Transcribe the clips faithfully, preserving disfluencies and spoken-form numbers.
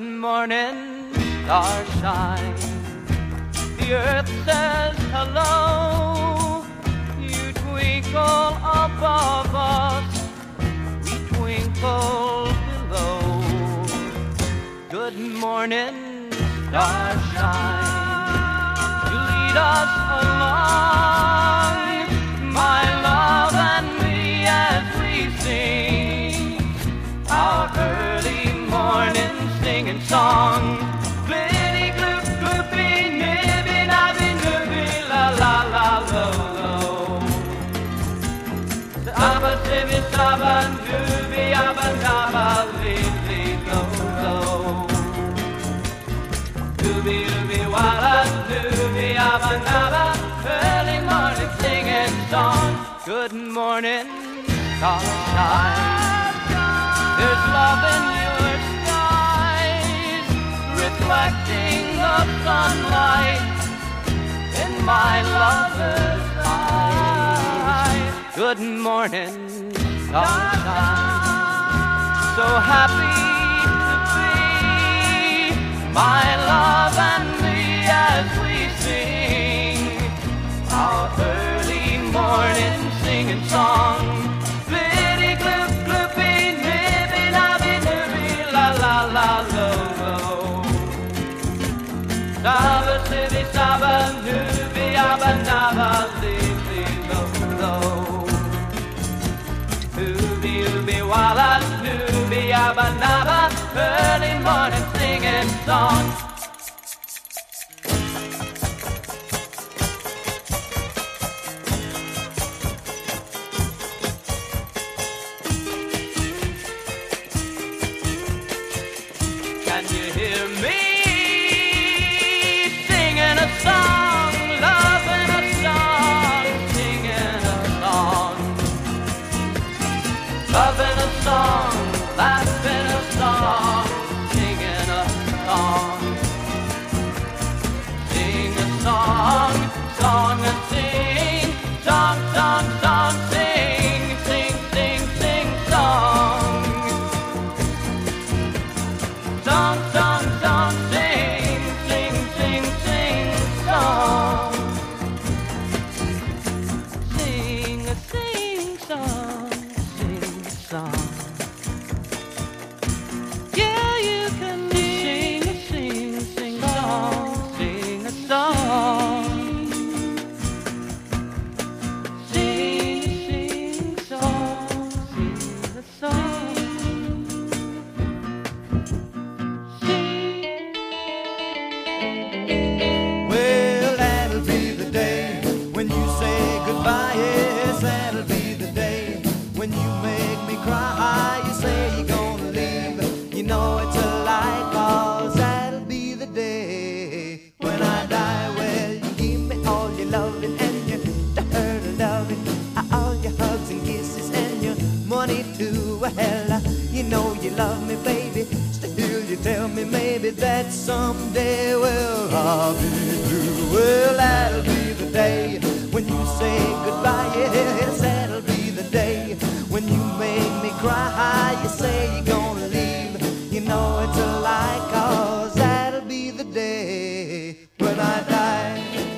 morning, stars shine. The earth says hello. You twinkle above us, we twinkle below. Good morning, stars shine. You lead us along, my love and me, as we sing our early morning singing song. Glitty, gloop, gloopy, nibby, nabby, nibby, la, la, la, lo, lo. Abba, sibby, sabba, nubby, abba, nabba, li, li, lo, lo. Dooby, dooby, walla, dooby, abba, nabba, early morning singing song. Good morning, sunshine. There's love in your skies, reflecting the sunlight in my lover's eyes. Good morning, sunshine. So happy to be my love and me as we sing our early morning singing song. Glitty, gloop, gloopy, nibby, nabby, nibby, la, la, la, lo, lo. Saba, sibby, saba, nubby, abba, nabba, li, li, lo, lo. Ooby, ooby, walla, nubby, abba, nabba, early morning singing song. Can you hear me singing a song, loving a song, singing a song, loving a song, laughing a song, singing a song, sing a song, song and sing, song, song, song, sing, sing, sing, sing, song. Song, song, song, sing, sing, sing, sing, song. Sing a sing song, sing a song. Yeah, you can sing a sing, sing song, sing a song. Sing a sing song, sing a song. Well, that'll be the day when you say goodbye. Yes, that'll be the day when you make me cry. You say you're gonna leave, you know it's a lie, 'cause that'll be the day when I die. Well, you give me all your loving and your hurt loving, all your hugs and kisses and your money too. Well, you know you love me, baby. Still you tell me maybe that someday, well, I'll be through. Well, that'll be the day when you say goodbye. Yes, that'll be the day when you make me cry. You say you're gonna leave, you know it's a lie, 'cause that'll be the day when I die.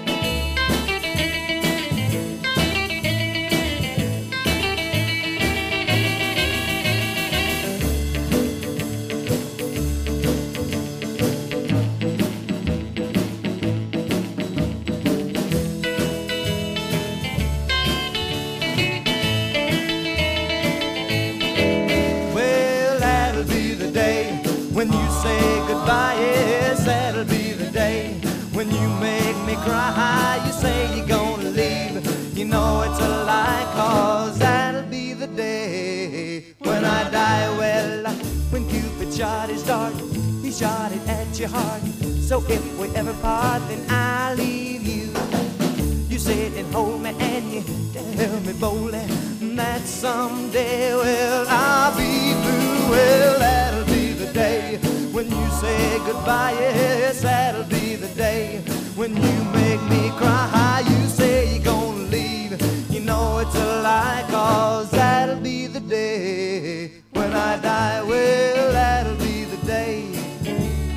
Well, that'll be the day when you say goodbye. Yes, that'll be the day when you make me cry. You say you're gonna leave, you know it's a lie, 'cause that'll be the day when I die. Well, when Cupid shot his dart, he shot it at your heart. So if we ever part, then I'll leave you. You sit and hold me and you tell me boldly that someday, well, I'll be through. Well, that'll be the day when you say goodbye. Yes, that'll be the day when you make me cry. You say you're gonna leave, you know it's a lie, 'cause that'll be the day when I die. Well, that'll be the day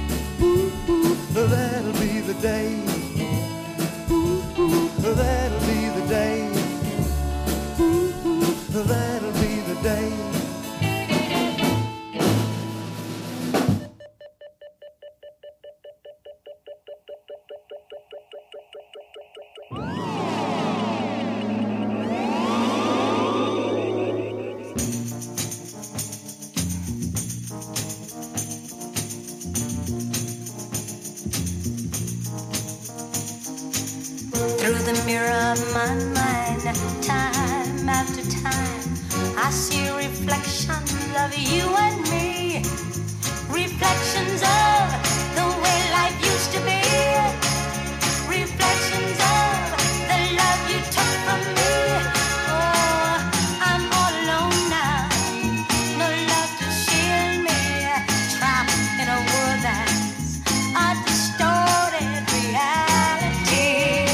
of my mind, time after time, I see reflections of you and me, reflections of the way life used to be, reflections of the love you took from me. Oh, I'm all alone now, no love to shield me, trapped in a world that's a distorted reality.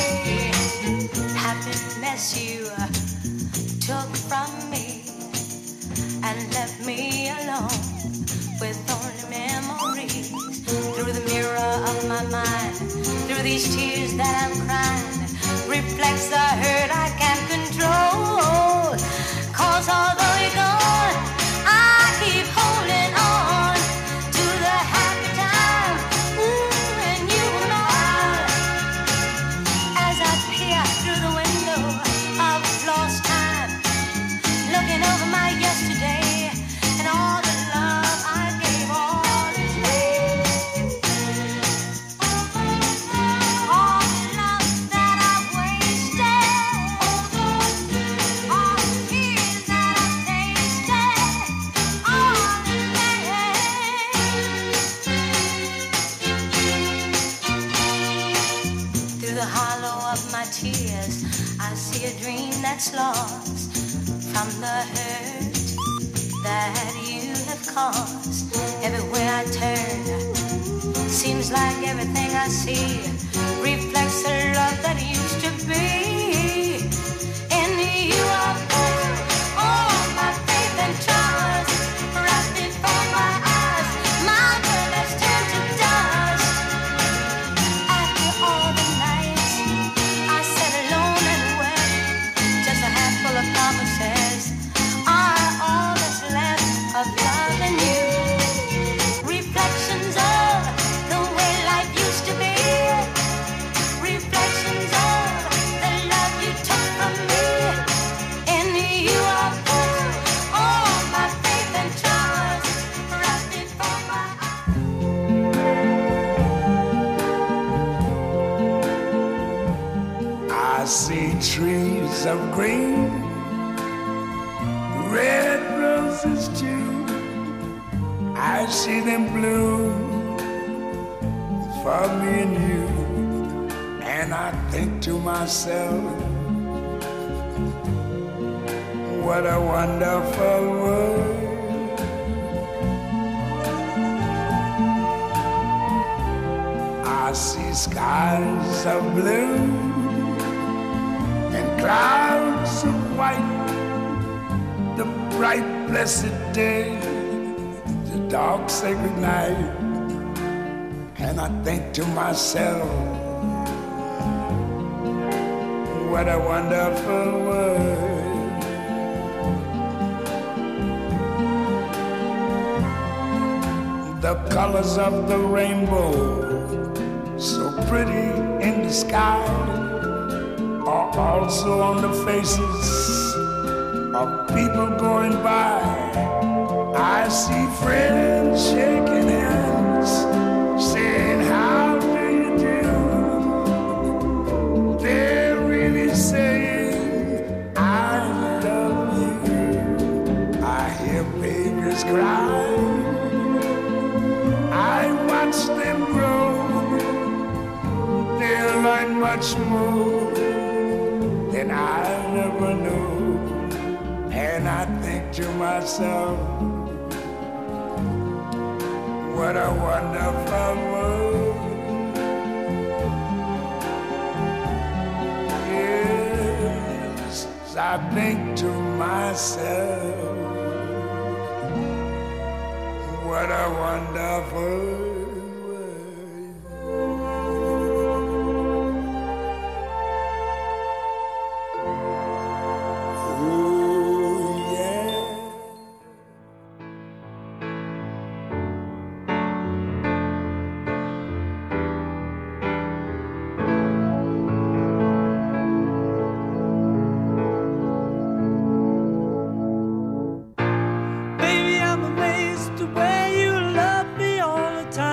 Happiness you took from me and left me alone with only memories. Through the mirror of my mind, through these tears that I'm crying, reflects the hurt I can't control. Cause although you're gone, I keep holding on to the happy time, ooh, when you were mine. As I peer through the window of lost time, looking over my yesterday and all the love I gave, all is waste. All the love that I wasted, all the tears that I tasted, all is waste. Through the hollow of my tears, I see a dream that's lost from the hurt that you have caused. Everywhere I turn, seems like everything I see reflects the love that used to be. In you I put all my faith and trust, right before my eyes, my world has turned to dust. After all the nights I sat alone and wept, just a handful of promises are all that's left of love and you. Reflections of the way life used to be, reflections of the love you took from me. In you I put all my faith and trust, right before my I see trees of green, red roses too. I see them bloom for me and you. And I think to myself, what a wonderful world. I see skies of blue and clouds of white, the bright blessed day, the dark sacred night. And I think to myself, what a wonderful world. The colors of the rainbow, so pretty in the sky, are also on the faces of people going by. I see friends shaking hands, saying, how do you do? They're really saying, I love you. I hear babies cry, I watch them grow. They'll learn much more than I never knew. And I think to myself, what a wonderful world. Yes, I think to myself, what a wonderful world. Baby, I'm amazed the way you love me all the time.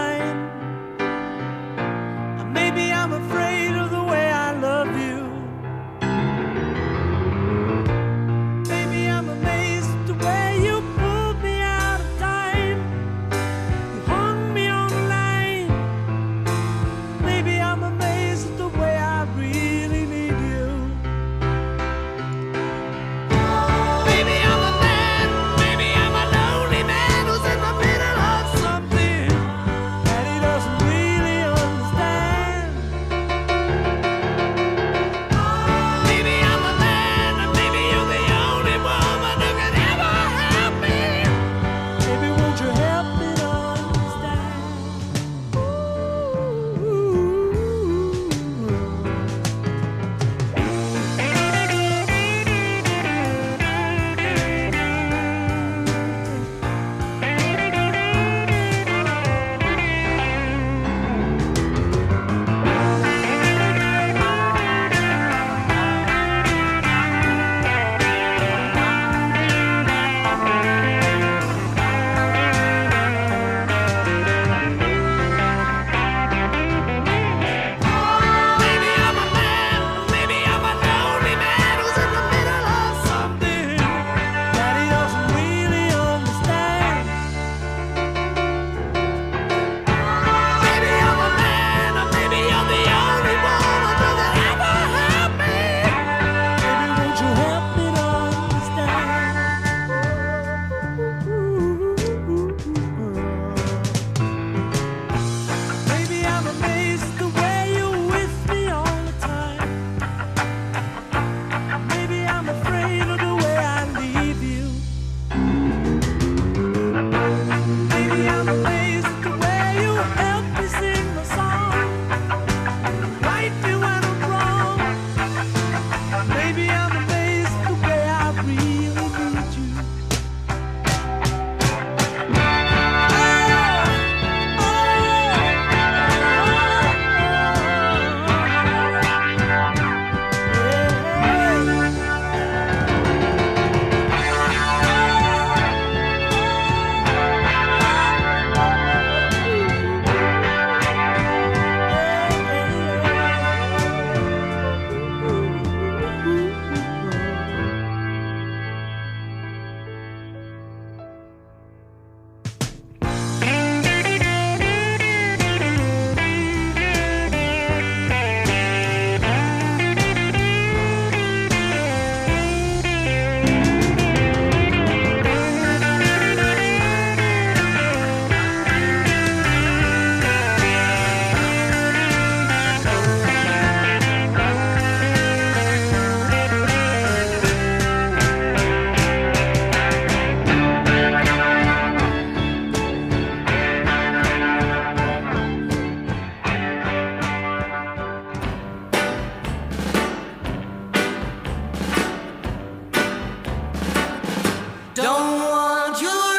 Don't want your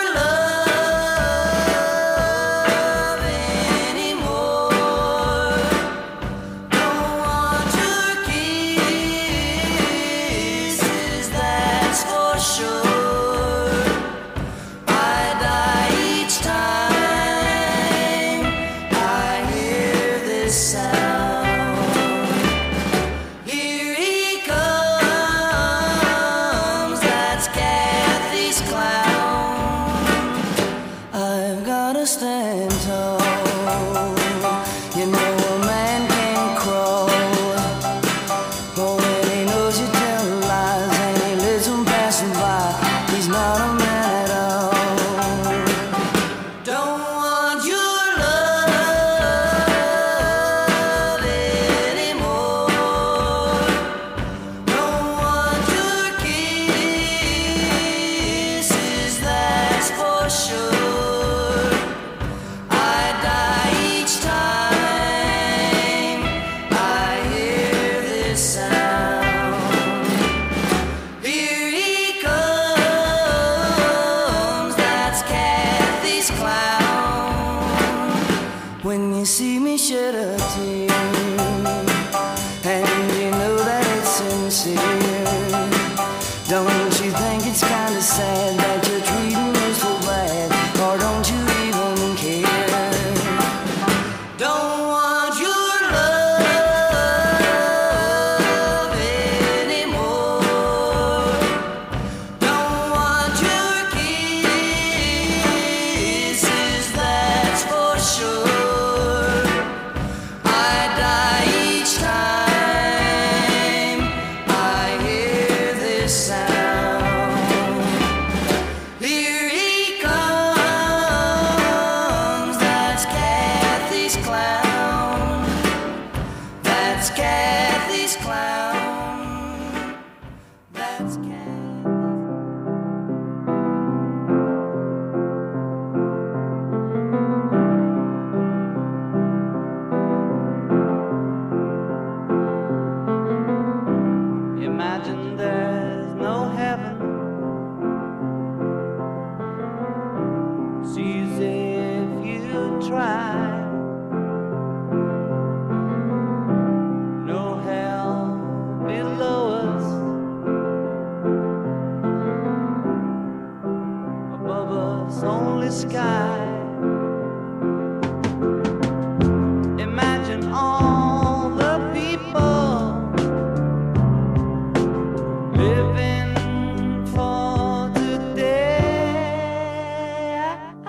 love anymore. Don't want your kisses, that's for sure. I die each time I hear this sound. Here he comes, that's Kathy's clown. I've gotta stand tall. You know a man can't crawl. But when he knows you tell lies and he lets them pass him by, he's not a man at all. Don't want your love anymore. Don't want your kisses, that's for sure. I die each time I hear this sound. Here he comes, that's Kathy's clown. When you see me shed a tear, and you know that it's sincere, don't you think it's kinda sad that you're treating me so bad? Or don't you even care? Don't want your love anymore. Don't want your kisses, that's for sure. I die each time I hear this sound. Here he comes, that's Kathy's clown. That's Kathy's clown. That's Kathy. Imagine there's no heaven. It's easy if you try. No hell below us. Above us, only sky. Imagine all the people living for today.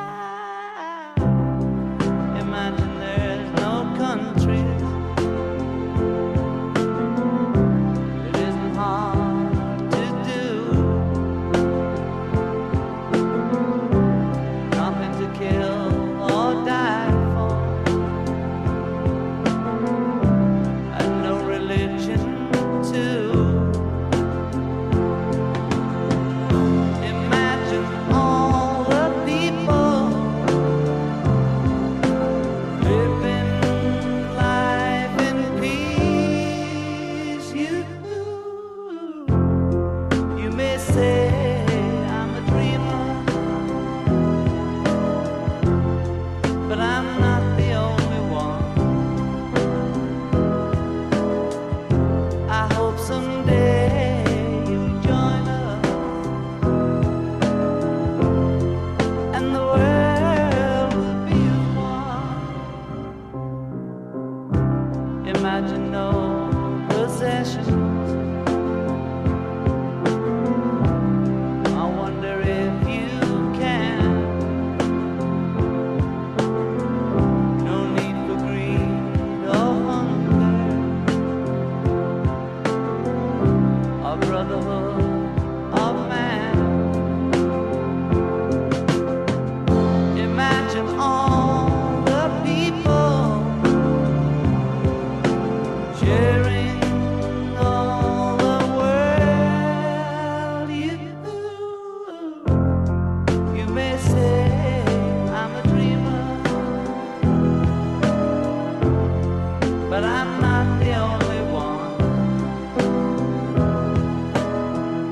Imagine there's no countries. It isn't hard to do. Nothing to kill or die for. And no religion too. Imagine all the people living life in peace. You, you may say I'm a dreamer, but I'm not the only one. I hope someday you'll join us, and the world will be as one. Imagine no possessions. I wonder if you can. No need for greed or hunger, or brotherhood of man. Imagine all the people sharing all the world. You, you may say I'm a dreamer, but I'm not the only one.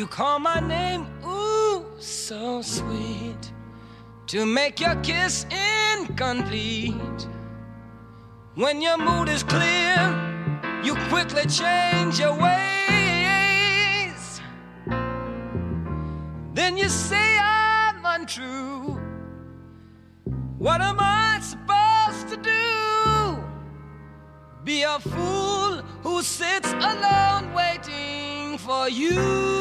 You call my name, ooh, so sweet, to make your kiss incomplete. When your mood is clear, you quickly change your ways. Then you say I'm untrue. What am I supposed to do? Be a fool who sits alone waiting for you.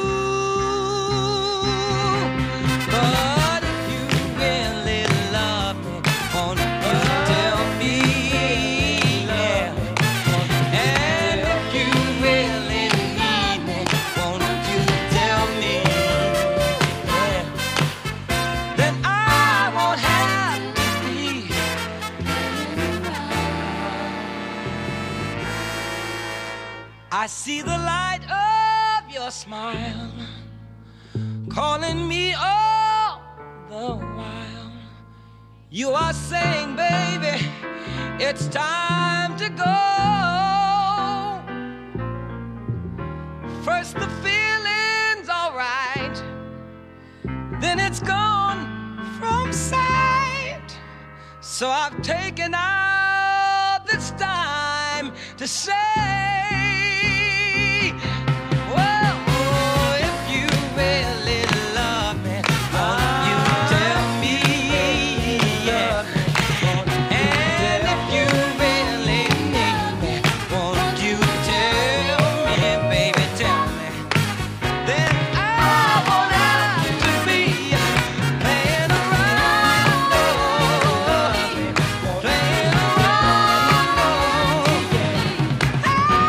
But if you really love me, won't you tell me? Yeah. And if you really need me, won't you tell me? Yeah. Then I won't have to be. I see the light of your smile calling me all the while. You are saying, baby, it's time to go. First the feeling's alright, then it's gone from sight. So I've taken out this time to say, well, oh, if you really love me, won't you tell me? Yeah. And if you really need me, won't you tell me, baby, tell me? Then I won't have to be playing around, oh, playing around, oh, yeah.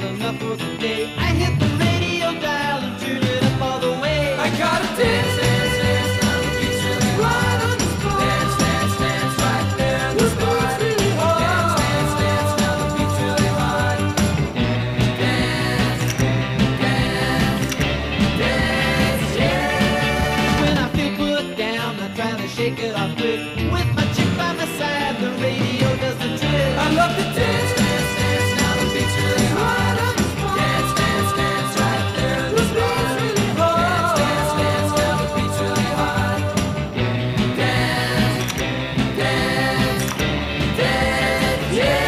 had enough for the day. I hit the radio dial and turned it up all the way. I got a dance, dance, dance, down the beach really hard. Right on the spot. Dance, dance, dance, right there in the This spot. beat's really hard. Dance, dance, dance, down the beach really hard. Dance, dance, dance, yeah. When I feel put down, I try to shake it off quick. With my chick by my side, the radio does the trick. I love to dance, dance, dance, down the beach really hard. Right on the spot. Dance, dance, dance, right there in the This spot. beat's really hard. Dance, dance, dance, down the beach really hard. Dance, dance, dance, yeah.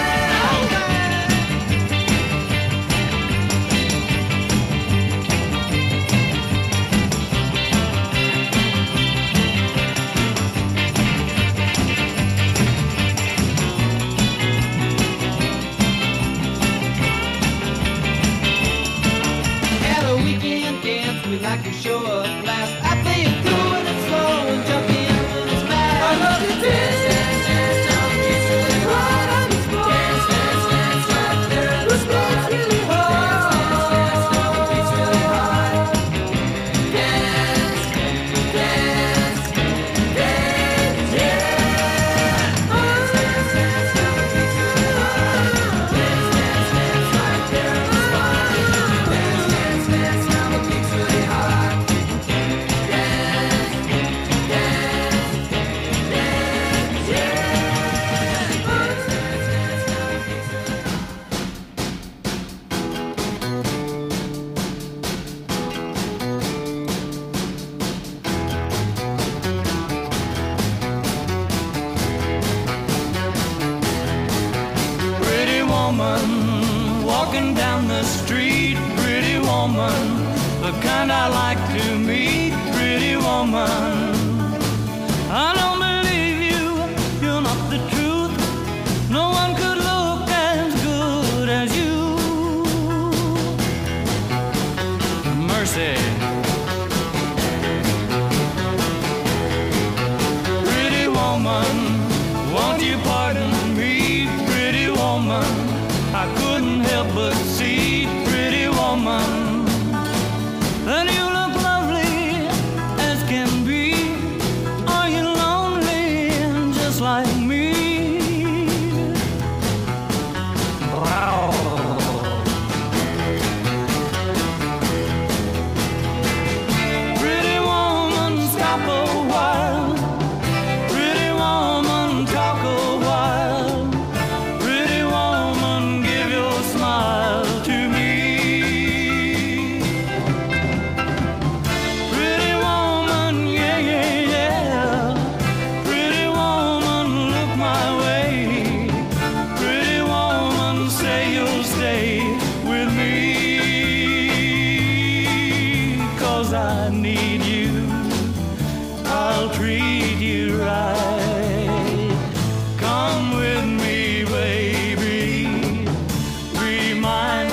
At a weekend dance, we like to show a blast. I play it cool and it's slow and jump in when it's fast. I love to dance, dance, dance, down the beach really hard. Right on the spot. Dance, dance, dance, right there in the This spot. beat's really Dance, hard. dance, dance, down the beach really hard. Dance, dance, dance, yeah. Dance, dance, dance, down the beach really hard. Dance, dance, dance, right there in the spot. Dance, dance, dance, down the beach really hard. Dance, dance, dance, yeah. Dance, dance, dance, down the beach really hard. Pretty woman walking down the street. Pretty woman, the kind I like to meet. Pretty woman, I don't believe you. You're not the truth. No one could look as good as you. Mercy. Pretty woman, won't you pardon me? Pretty woman, I couldn't help but see. Pretty woman, that you look lovely as can be. Are you lonely just like me? Pretty woman, stop a while. Pretty woman, talk a while. Pretty woman, give your smile to me. Pretty woman, yeah, yeah, yeah. Pretty woman, look my way. Pretty woman, say you'll stay with me. 'Cause I need you. I'll treat you right. Come with me, baby. Be mine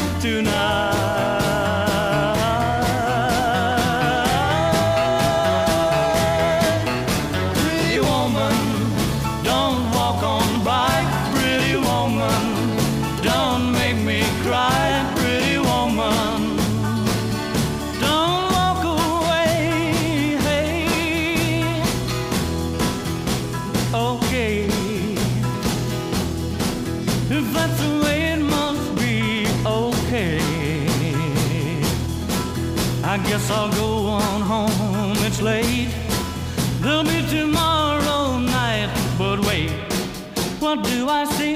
tonight. Pretty woman, don't walk on by. Pretty woman, don't make me cry. Pretty woman, don't walk away. Hey, okay. If that's the way it must be, okay. I guess I'll go on home. It's late. There'll be tomorrow night. But wait, what do I see?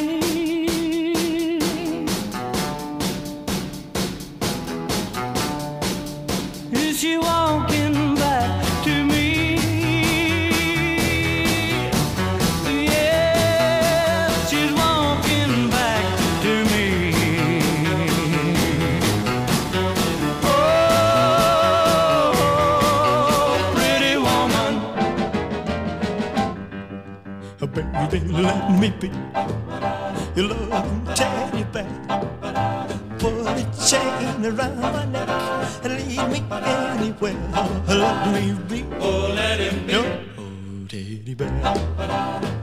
Is she walking back to me? Yeah, she's walking back to me. Oh, pretty woman. Baby, let me be your loving teddy bear. Put a chain around my neck and lead me anywhere. Let me be. Oh, let him be. Your teddy bear.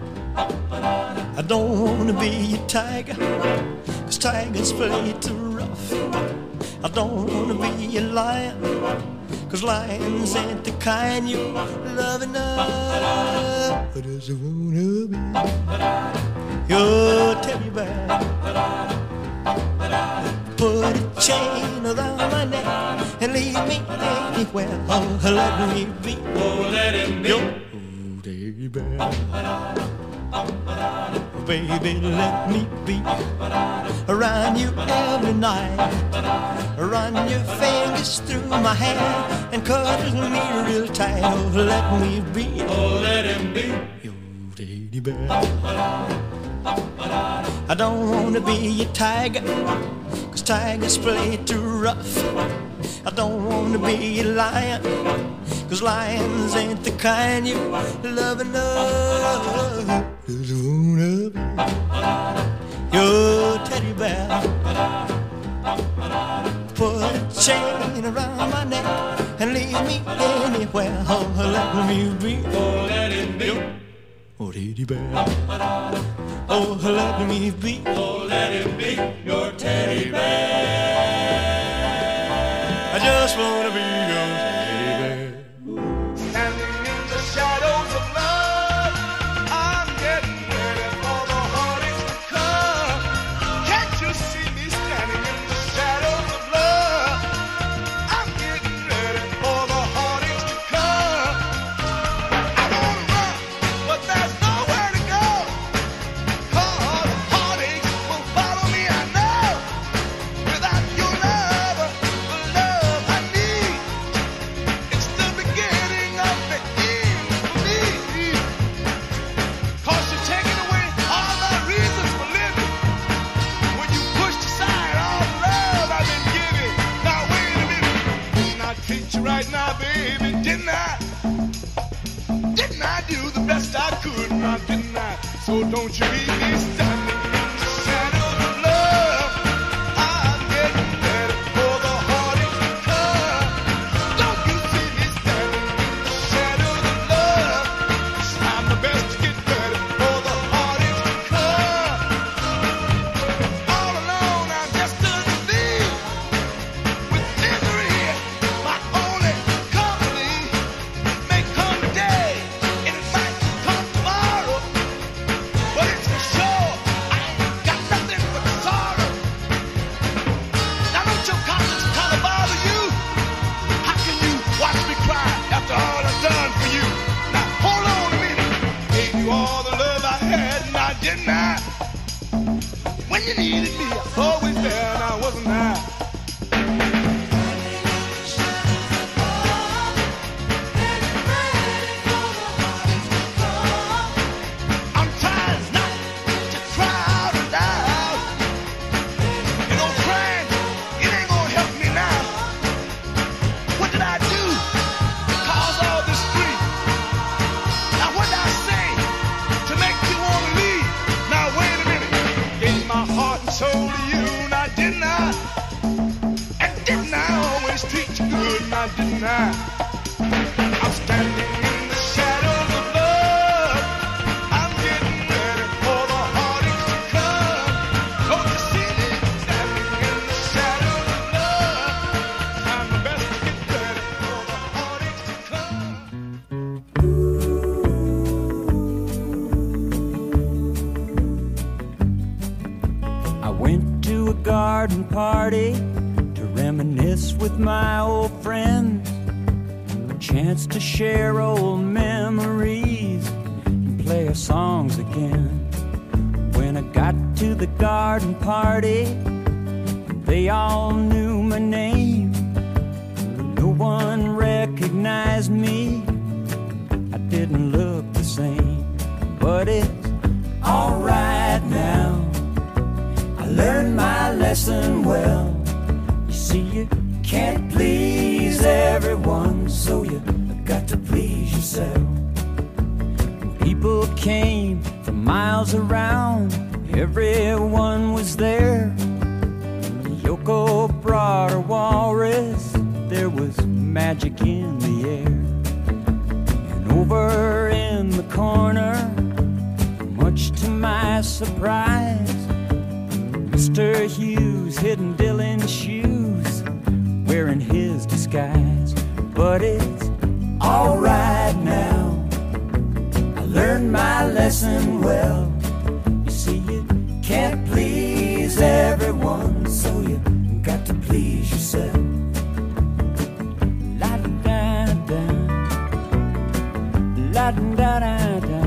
I don't wanna be a tiger, 'cause tigers play too rough. rough. I don't wanna be a lion, 'cause lions ain't the kind you love enough. I just wanna be your teddy bear. Put a chain around my neck and leave me anywhere. Oh, let me be. Oh, let him be your teddy bear. Baby, let me be around you every night. Run your fingers through my hair and cuddle me real tight. Oh, let me be. Oh, let him be your teddy bear. I don't wanna be a tiger, 'cause tigers play too rough. I don't wanna be a lion, 'cause lions ain't the kind you love enough. Just wanna be your teddy bear. Put a chain around my neck and leave me anywhere. Oh, let me be. Oh, let it be your oh, teddy bear. Oh, let me be. Oh, let it be your teddy bear. I just wanna be your teddy bear. Standing in the shadows of love, I'm getting ready for the heartaches to come. Can't you see me standing in the shadows of love? I'm getting ready for the heartaches to come. I wanna run, but there's nowhere to go. 'Cause heartaches will follow me, I know. Without your love, the love I need, it's the beginning of the end for me. 'Cause you're taking away all my reasons for living. When you pushed aside all the love I've been giving. Now wait a minute, didn't I treat you right now, baby? Didn't I? Didn't I do the best I could? Now didn't I? So don't you leave me standing in the shadows of love. I'm getting ready for the heartaches to come. Don't you see me standing in the shadows of love? I'm the best to get ready for the heartaches to come. All alone I'm just a thief with misery, my only company. May come today and it might come tomorrow, but it's for sure I ain't got nothing but sorrow. Now don't your conscience kind of bother you? How can you watch me cry after all I've done for you? Now hold on a minute. Gave you all the love I had, now didn't I? When you needed me, I was always there, now wasn't I? I'm trying not to cry out loud. You know, crying, it ain't gonna help me now. What did I do to cause all this grief? Now what did I say to make you wanna leave? Now wait a minute. Gave my heart and soul to you, now didn't I? And didn't I always treat you good, now didn't I? I'm standing in the shadows of love. I'm getting ready for the heartaches to come. Don't you see me standing in the shadows of love? I'm the best to get ready for the heartaches to come. I went to a garden party to reminisce with my old friends. A chance to share old memories and play our songs again. When I got to the garden party, they all knew my name. No one recognized me. I didn't look the same, but it's alright now. I learned my lesson well. You see, you can't please everyone, so you got to please yourself. People came from miles around, everyone was there. Yoko brought her walrus, there was magic in the air. And over in the corner, much to my surprise, Mister Hughes hitting Dylan the shoes, wearing his disguise. But it's alright now. I learned my lesson well. You see, you can't please everyone, so you got to please yourself. La da da, la da da da.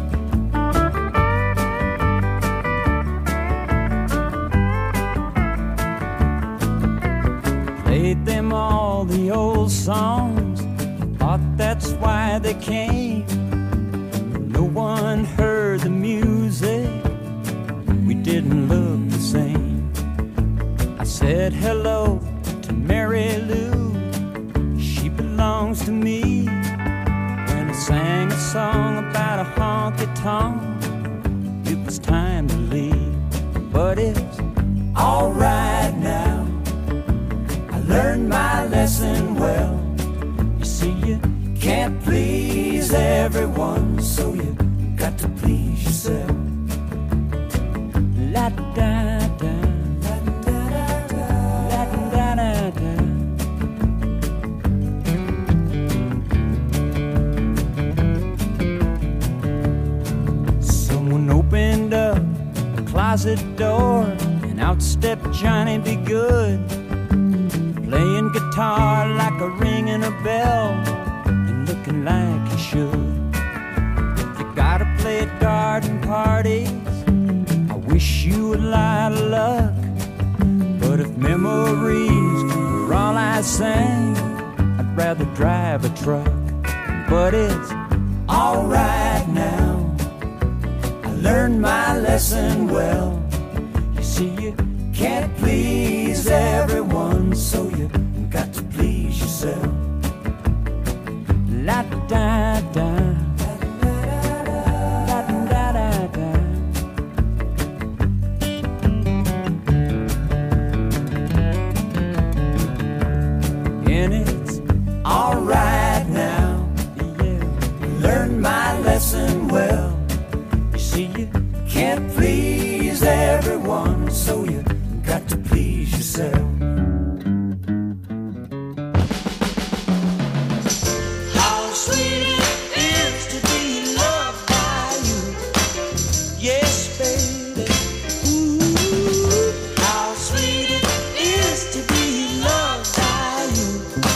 Played them all the old songs, thought that's why they came. No one heard the music, we didn't look the same. I said hello to Mary Lou, she belongs to me. When I sang a song about a honky-tonk, it was time to leave. But it's alright now, I learned my lesson well. You see, you can't please everyone, so you got to please yourself. La da da, la da da, la da da da. Someone opened up a closet door, and out stepped Johnny Be Good, playing guitar like a ringing a bell, and looking like he should. If you gotta play at garden parties, I wish you a lot of luck. But if memories were all I sang, I'd rather drive a truck. But it's alright now, I learned my lesson well. You see, you can't please everyone, so you got to please yourself. La da da, la da da da. And it's alright now, yeah, learned my lesson well. You see, you can't please everyone, so you got to please yourself. How sweet it is to be loved by you. Yes, baby. Ooh, how sweet it is to be loved by you.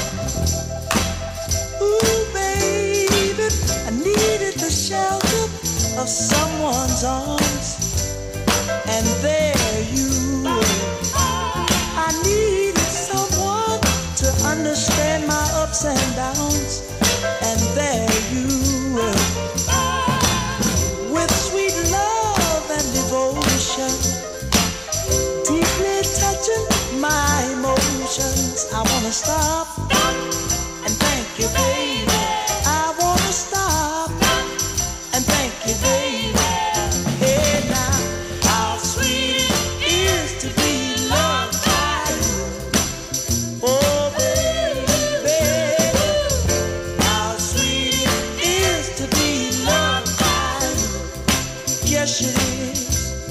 Ooh, baby, I needed the shelter of someone's arms, and there you were. I needed someone to understand my ups and downs, and there you were. With sweet love and devotion, deeply touching my emotions. I wanna stop and thank you, baby. I wanna stop and thank you, baby. Hey now, how sweet it is to be loved by you. Oh baby, baby, how sweet it is to be loved by you. Yes it is.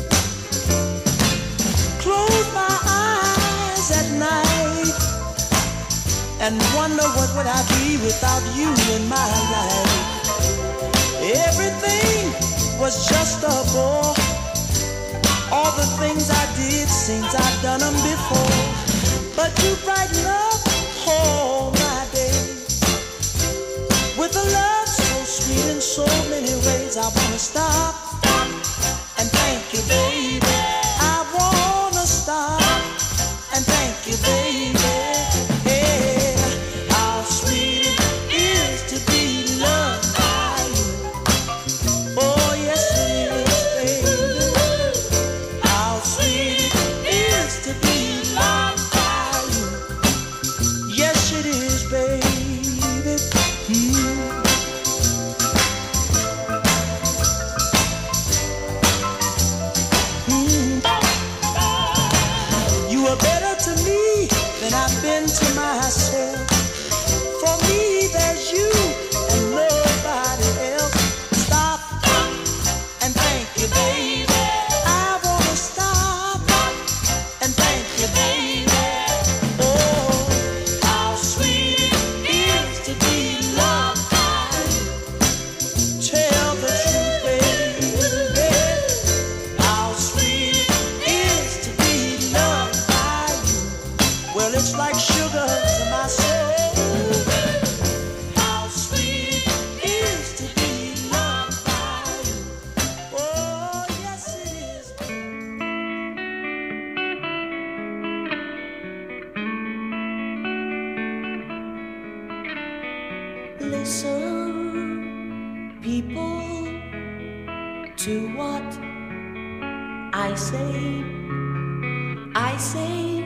Close my eyes at night and wonder what would I be without you in my life. Everything was just a bore. All the things I did seems I've done them before. But you brighten up all my days with a love so sweet in so many ways. I wanna stop and thank you, baby. I wanna stop and thank you, baby. Hey, how sweet it is to be loved by you. Oh yes it is, baby. How sweet it is to be loved by you. Yes it is, baby. Mm. to what I say. I say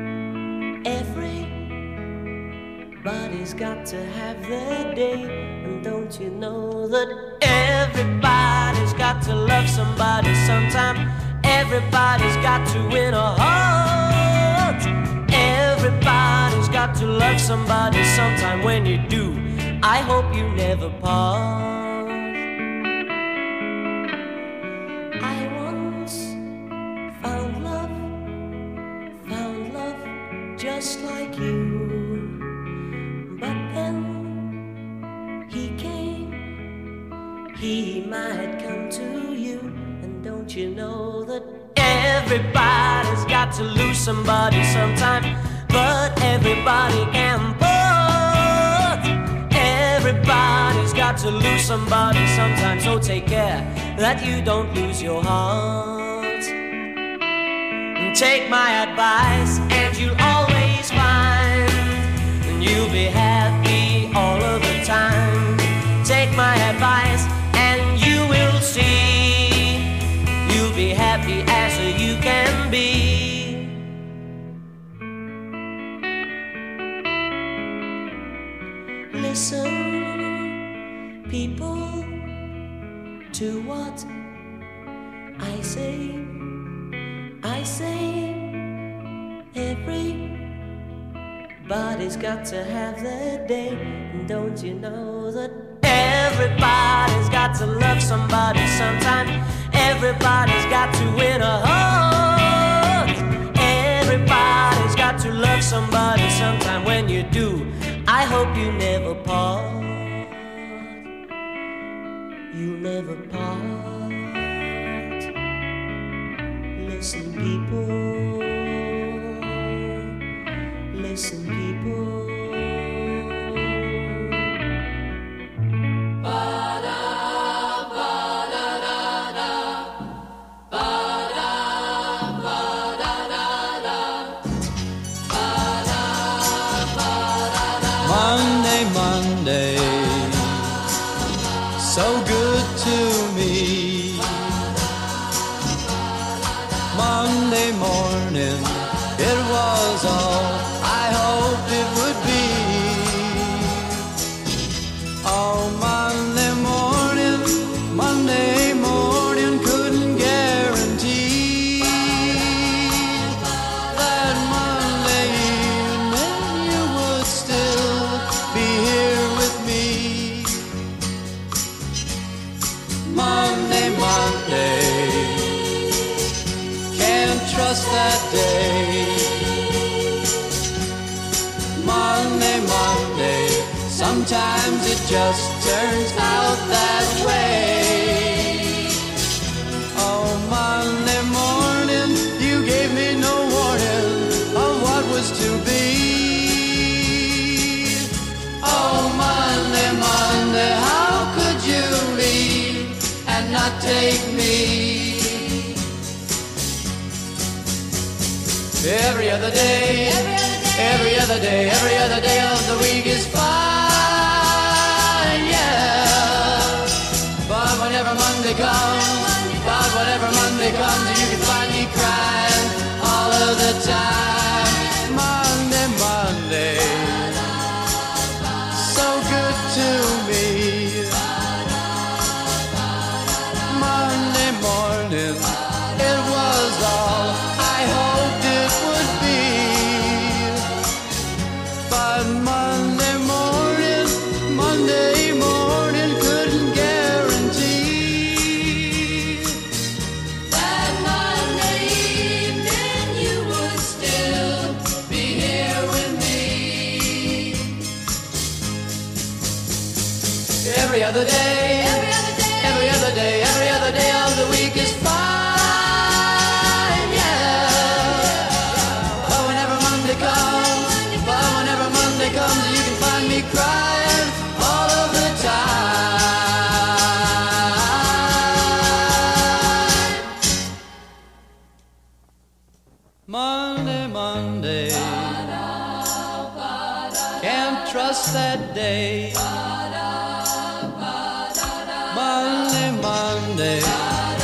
everybody's got to have their day. And don't you know that everybody's got to love somebody sometime? Everybody's got to win a heart. Everybody's got to love somebody sometime. When you do, I hope you never part. I once found love, found love just like you. But then he came, he might come to you. And don't you know that everybody's got to lose somebody sometime? But everybody can part. Everybody's got to lose somebody sometime. So take care that you don't lose your heart. Take my advice and you'll always find, and you'll be happy all of the time. Take my advice and you will see, you'll be happy as you can be. Listen, people, to what I say. I say everybody's got to have their day. And don't you know that everybody's got to love somebody sometime? Everybody's got to win a heart. Everybody's got to love somebody sometime. When you do, I hope you never part. You'll never part. Listen, people. Listen, people. Monday, Monday, so good to me. Monday morning, it was all I hoped it would be. Oh, Monday morning, Monday morning, couldn't guarantee that Monday evening you would still be here with me. Monday, Monday, can't trust that day. Monday, Monday, sometimes it just turns out that way. Oh, Monday morning, you gave me no warning of what was to be. Oh, Monday, Monday, how could you leave and not take me? Every other day, every other day, every other day of the week is fine, yeah. But whenever Monday comes, but whenever Monday comes, you can find me crying all of the time. Monday, Monday, so good to me. Monday morning, it was all I hoped it would be. But Monday morning, Monday morning couldn't guarantee That Monday evening you would still be here with me. every other day, Every other day, every other day, every other day of the week is fine, yeah. But whenever Monday comes, but whenever Monday comes, you can find me crying all of the time. Monday, Monday, can't trust that day. Monday, Monday,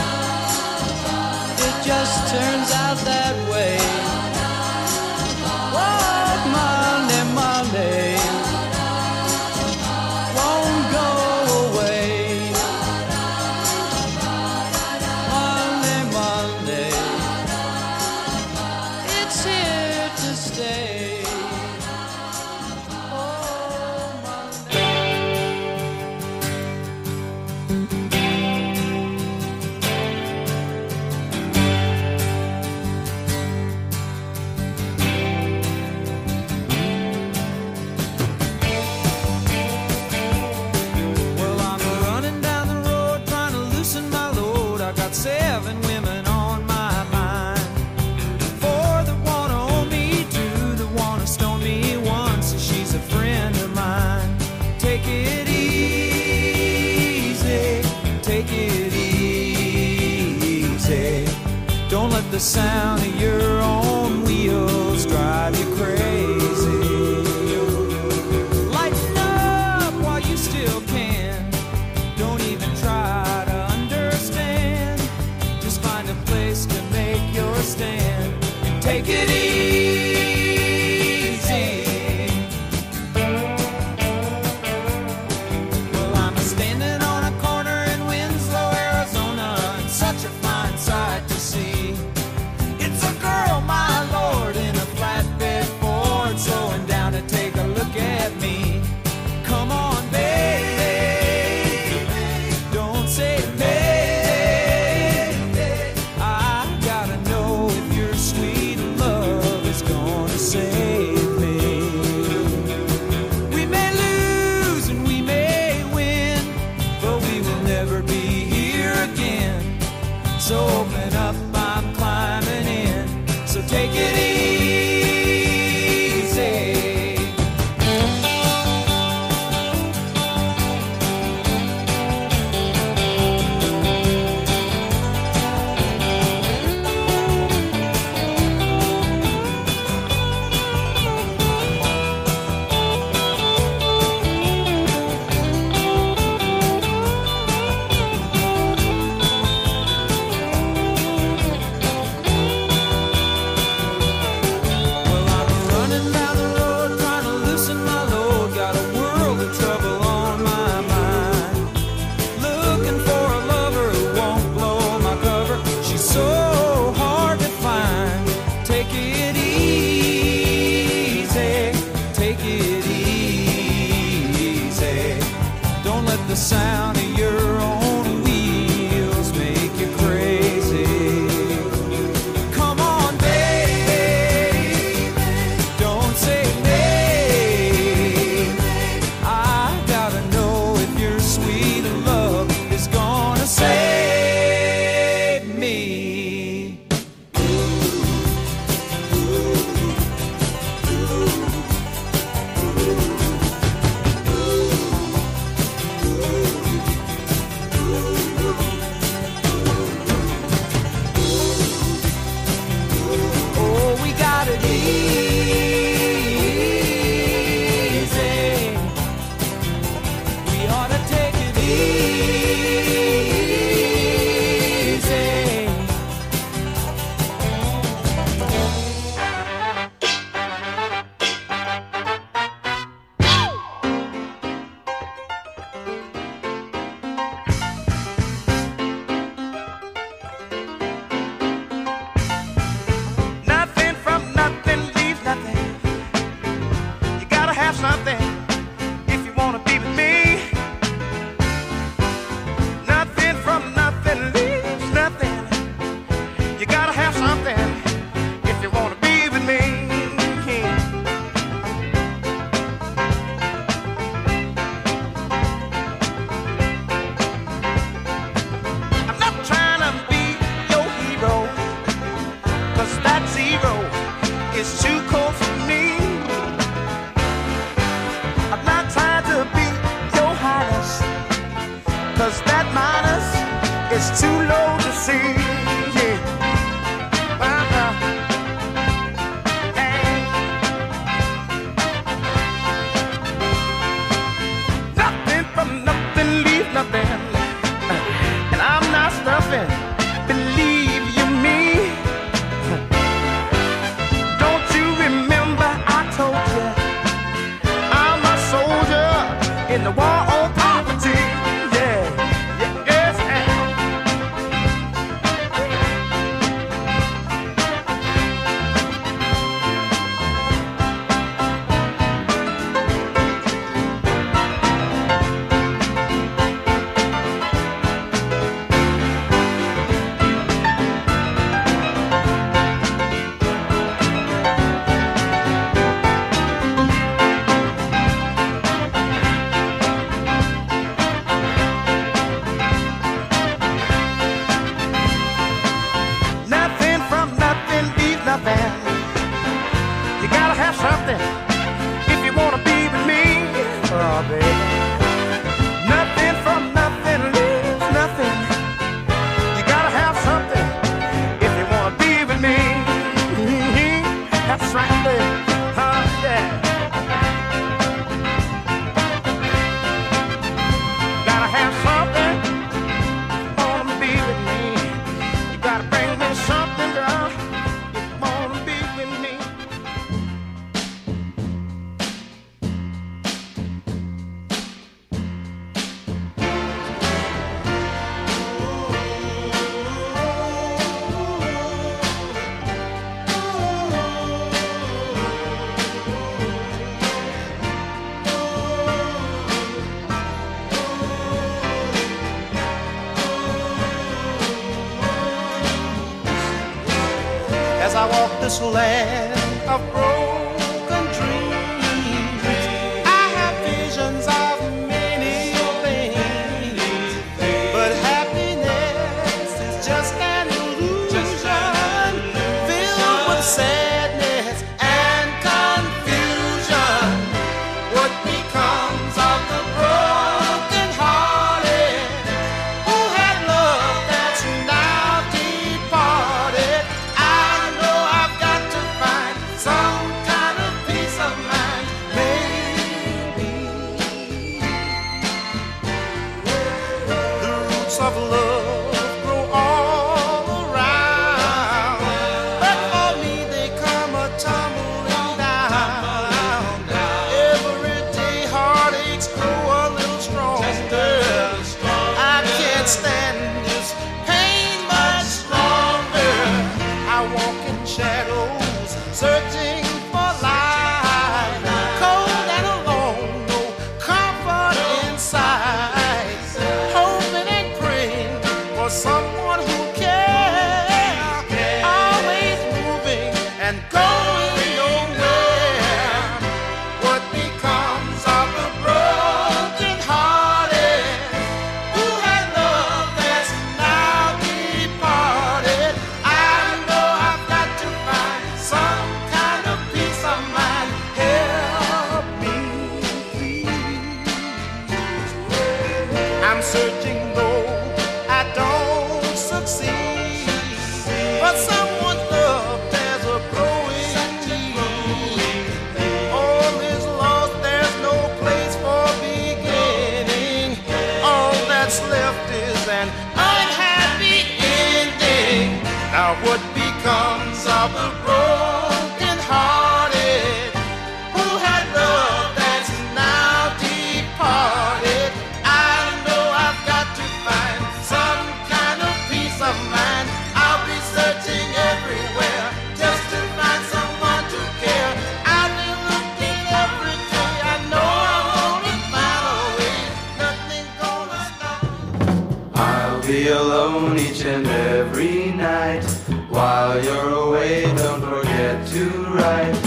seven women on my mind. Four that wanna own me, two that wanna stone me, one says she's a friend of mine. Take it easy, take it easy. Don't let the sound of your own wheels drive you crazy. Lighten up while you still can. Don't even try to understand. Just find a place to make your stand and take it easy. Well, I'm standing on a corner in Winslow, Arizona, and such a fine sight to see. It's a girl, my lord, in a flatbed Ford, slowing down to take a look at me. Come on, baby, don't say baby. I gotta know if your sweet love is gonna save me. We may lose and we may win, but we will never be here again. So open up, I'm climbing in. So take it easy. I walk this land of broken dreams, I have visions of many things, but happiness is just an illusion filled with sadness and confusion. What becomes of the broken hearted who had love that's now departed? I know I've got to find some kind of peace of mind, maybe. The roots of love grow all around, but for me they come a tumbling down. Every day heartaches grow a little stronger. I can't stand this pain much longer. I walk in shadows, searching for light, cold and alone, no comfort inside, hoping and praying for someone who cares, always moving and going nowhere. What becomes of the broken hearted who had love that's now departed? I know I've got to find some kind of peace of mind. Help me, please. I'm searching though I don't succeed, but someone's love there's a growing need. All is lost, there's no place for beginning. All that's left is an unhappy ending. Now what becomes of the broken hearted who had love that's now departed? I know I've got to find some kind of peace of mind. I'll be searching everywhere just to find someone to care. I've been looking every day. I know I'm gonna find a way. Nothing's gonna stop me. I'll be alone each and every night. While you're away, don't forget to write.